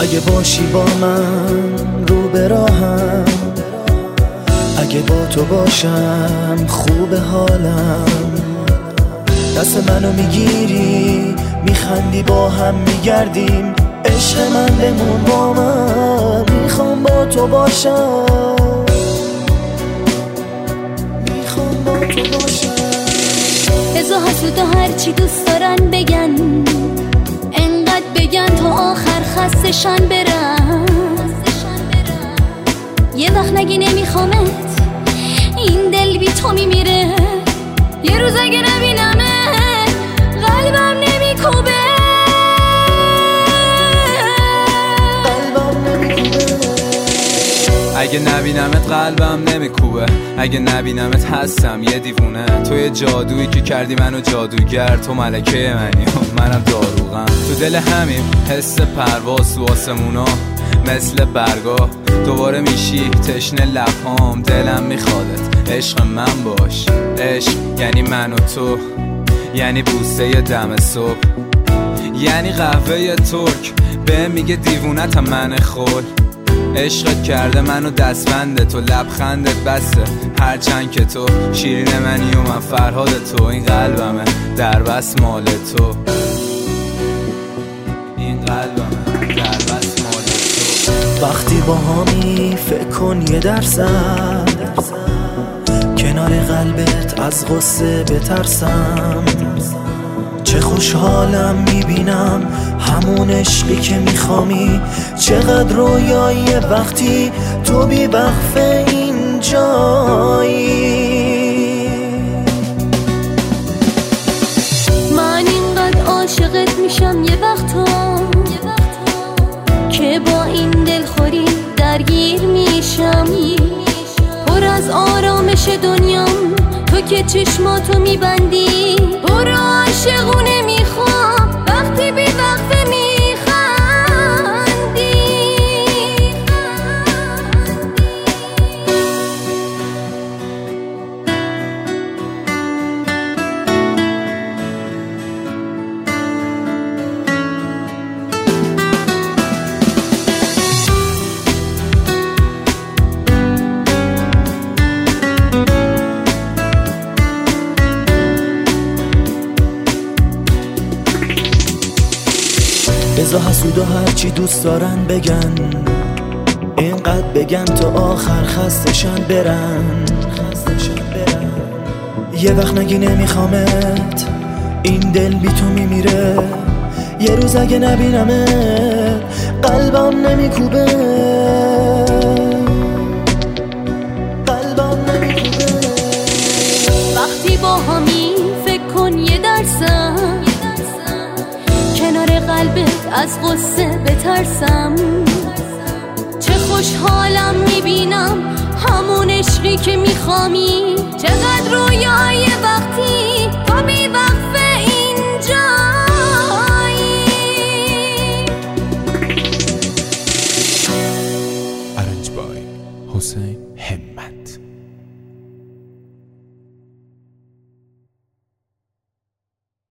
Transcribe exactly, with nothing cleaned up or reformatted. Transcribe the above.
اگه باشی با من رو به راهم، اگه با تو باشم خوب حالم. دست منو میگیری میخندی با هم میگردیم، عشق من بمون با من، میخوام با تو باشم، میخوام با تو باشم. بذار حسود و هرچی دوست دارن بگن، انقدر بگن تا آخر خستشن برن. یه وقت نگی نمیخوامت، این دل بی تو میمیره. یه روز اگه نبینمه قلبم نمیکوبه، قلبم نمیکوبه. اگه نبینمت قلبم نمیکوبه، اگه نبینمت هستم یه دیوونه. تو یه جادویی که کردی منو جادوگر، تو ملکه منی و منم داروغم. تو دل همین حس پرواز تو آسمونا مثل برگا دوباره میشی تشنه لبهام. دلم میخوادت عشق من باش، عشق یعنی من و تو، یعنی بوسه دم صبح، یعنی قهوه ترک به میگه دیوونتم من خول. عشقت کرده منو دستبنده تو، لبخندت بسته هرچند که تو شیرین منی و من فرهاد تو. این قلبمه در بس مال تو، این قلبمه در بس مال تو. وقتی با همی فکر کن یه درصد، کنار قلبت از غصه بترسم. چه خوشحالم میبینم همون عشقی که میخوامی، چقدر رویایی وقتی تو بی وقفه اینجایی. من اینقدر عاشقت میشم یه وقتا که با این دلخوری درگیر میشم. پر از آرامش دنیام تو که چشماتو میبندی، برو عاشقونه میخوام وقتی بی وقفه میخندی. بذار حسود و هرچی دوست دارن بگن، اینقدر بگن تا آخر خستشن برن. یه وقت نگی نمیخوامت، این دل بی تو میمیره. یه روز اگه نبینمت قلبم نمیکوبه، قلبم نمیکوبه. وقتی با همی فکر کن یه درصد، کنار قلبت از غصه بترسم. چه خوشحالم میبینم همون عشقی که میخوامی، چقدر رویای